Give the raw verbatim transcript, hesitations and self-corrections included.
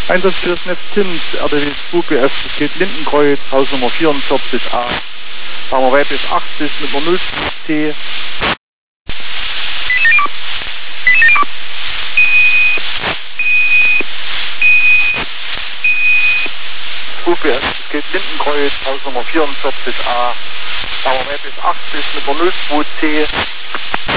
Einsatz für das Netz Tims, R D W zwei P F, es geht Lindenkreuz, Hausnummer vierundvierzig A. Fahren wir weiter bis achtzig mit einer null zwei T. zwei P F, es geht Lindenkreuz, Hausnummer vierundvierzig A. Fahren wir weiter bis achtzig mit einer null zwei T.